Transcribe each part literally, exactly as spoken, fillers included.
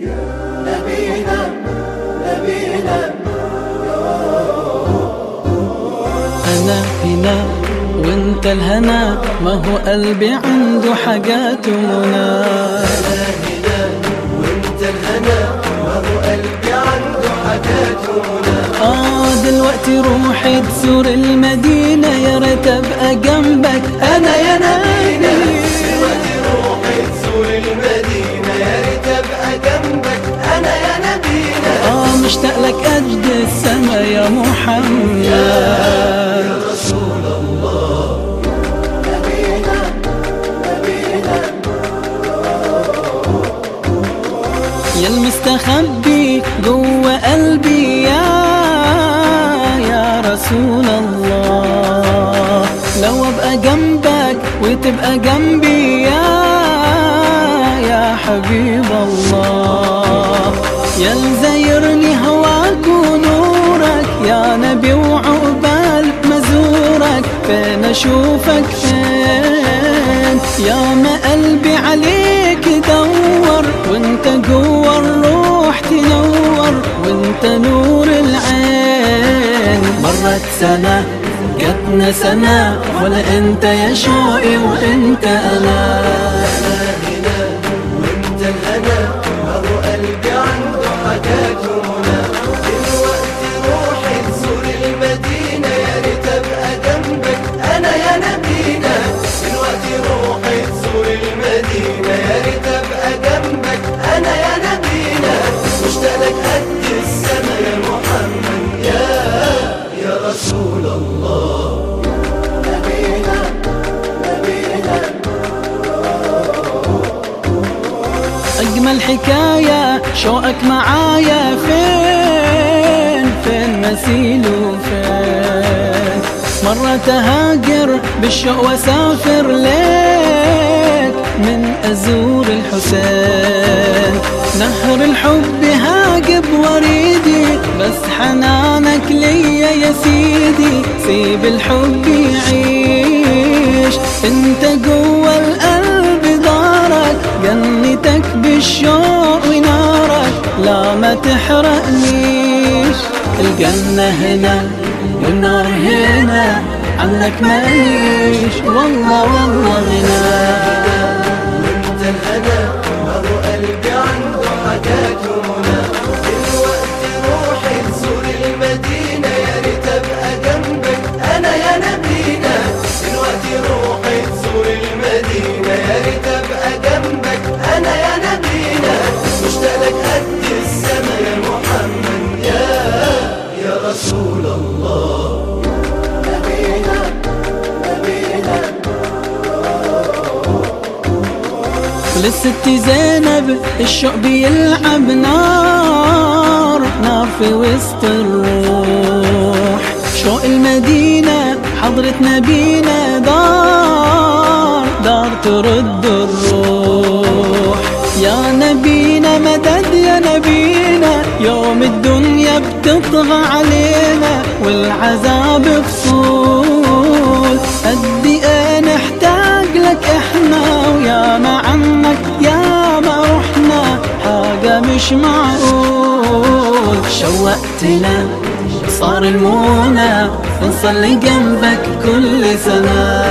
نبينا نبينا. أنا هنا وانت الهنا، ما هو قلبي عنده حاجات ومنى. أنا هنا وانت الهنا، ما هو قلبي عنده حاجات ومنى. آه دلوقتي روحي تزور المدينة، يا ريت أبقى جنبك أنا يا نبينا. دلوقتي روحي تزور المدينة، يا ريت أبقى جنبك أنا يا نبينا. آه مشتاق لك أجد السما يا محمد يا رسول الله. نبينا نبينا. يا المستخبي جوا قلبي يا يا رسول الله، لو ابقى جنبك وتبقى جنبي يا يا حبيب الله. يا الزيرني هواك ونورك يا نبي، وعقبال مزورك فين اشوفك فين. يا ما قلبي عليك دور، وانت جوا الروح تنور، وانت نور العين. مرت سنة جتنا سنة، ولا انت يا شوقي وانت انا. أنا هنا وانت الهنا، ما هو قلبي عنده حاجات ومنى. دلوقتي روحي تزور المدينة، يا ريت أبقى جنبك أنا يا نبينا. دلوقتي روحي تزور المدينة، يا ريت أبقى جنبك أنا يا نبينا. مشتاق لك قد السما يا محمد يا يا رسول الله. نبينا نبينا. أجمل حكاية شوقك معايا، فين فين مثيله فين. مرة تهاجر بالشوق واسافر ليك، من أزور الحسين. نهر الحب هاجب وريدي، بس حنانك ليا يا سيدي. سيب الحب يعيش، انت جوا القلب دارك، جنتك بالشوق ونارك، لا ما تحرقنيش. الجنة هنا والنار هنا، عنك ماليش والله والله غنى. وانت الهنا، ما هو قلبي عنده حاجات ومنى. دلوقتي روحي تزور المدينة، يا ريت أبقى جنبك أنا يا نبينا. دلوقتي روحي تزور المدينة، يا ريت أبقى جنبك أنا يا نبينا. مشتاق لك قد السما يا محمد يا يا رسول الله. نبينا نبينا. للست زينب الشوق بيلعب نار، نار في وسط الروح. شوق المدينة حضرة نبينا، دار دار ترد الروح. يا نبينا مدد يا نبينا، يوم الدنيا بتطغى علينا، والعذاب فصول. قد ايه نحتاج لك احنا، ويا ما عنك يا ما رحنا، حاجة مش معقول. شوقتنا صار المنى، نصلي جنبك كل سنة.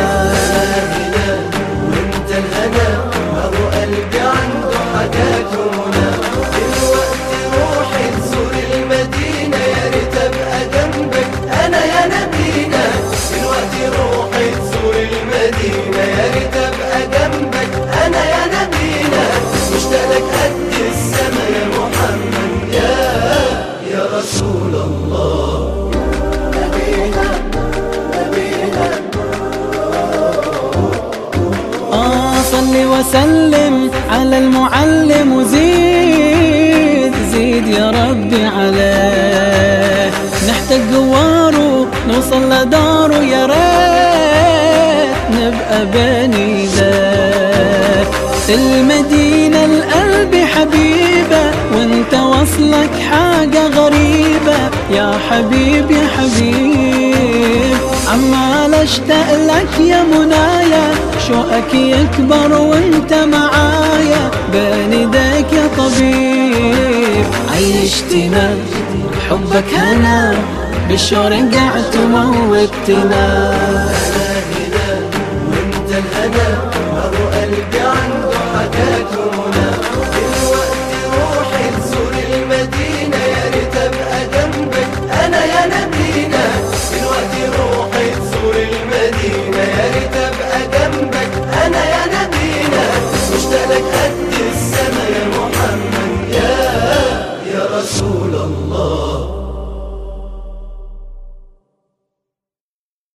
وانت الهنا، ما هو قلبي عنده حاجات ومنى. دلوقتي روحي تزور المدينة، يا ريت أبقى جنبك أنا يا نبينا. دلوقتي روحي تزور المدينة، يا ريت أبقى جنبك أنا يا نبينا. مشتاق لك قد السما يا محمد يا يا رسول الله. نبينا نبينا. آه صلي وسلم على المعلم، وزيد زيد يا ربي عليه. نحتاج جواره نوصل لداره، يا ريت نبقى بني ذاك. المدينة القلب حبيبة، وانت وصلك حاجة غريبة. يا حبيب يا حبيب، عمال اشتاق لك يا منايا. شوقك يكبر وانت معايا، بين ايديك يا طبيب. عشتنا حبك هنا بالشوق رجعت وموتنا.